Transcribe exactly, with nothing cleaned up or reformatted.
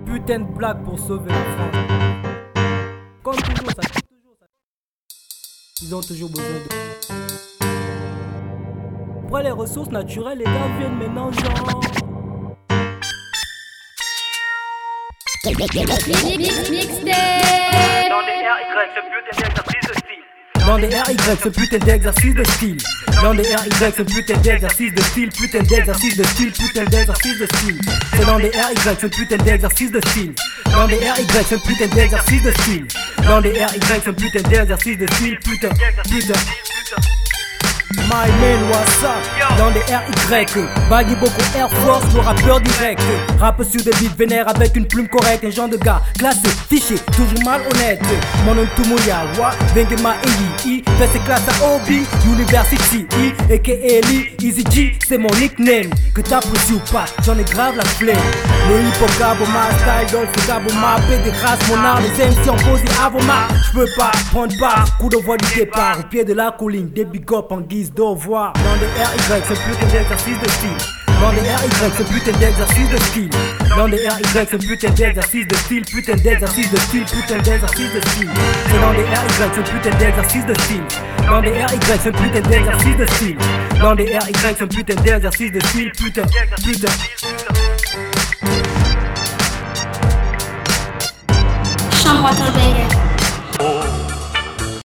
putain de blague pour sauver la France. Comme toujours, ça coûte toujours ça. Ils ont toujours besoin de... Après les ressources naturelles, les gars viennent maintenant genre... Dans des R Y, ce putain d'exercice de style. Dans des R Y, ce putain d'exercice de style. Putain d'exercice de style, putain d'exercice de style. C'est dans des R Y, ce putain d'exercice de style. Dans des R Y, ce putain d'exercice de style. Dans des R Y, ce putain d'exercice de style. Putain, putain. My man, what's up? Dans les R Y, Baggy beaucoup Air Force, le rappeur direct. Rappe sur des beats vénères avec une plume correcte. Un genre de gars classé, fiché, toujours malhonnête. Mon nom tout mouilla, wa, Vengema E I. Fait ses classes à O B, University I, aka Eli, Easy G, c'est mon nickname. Que t'apprécies ou pas, j'en ai grave la flemme. Le hip hop gabo, ma style, dolce gabo, ma paix des grâces, mon art, les M C en posé avant ma. J'peux pas prendre part, coup de voix du départ. Au pied de la colline, des big up en guise d'au revoir. Dans des R Y, ce putain d'exercice de style. Dans des R Y, ce putain d'exercice de style. Dans des R Y, ce putain d'exercice de style. Putain d'exercice de style, putain d'exercice de style. C'est dans des R Y, ce putain d'exercice de style. Dans des R Y, ce putain d'exercice de style. Dans des R Y, ce putain d'exercice de style. Putain, putain. Chambre à ton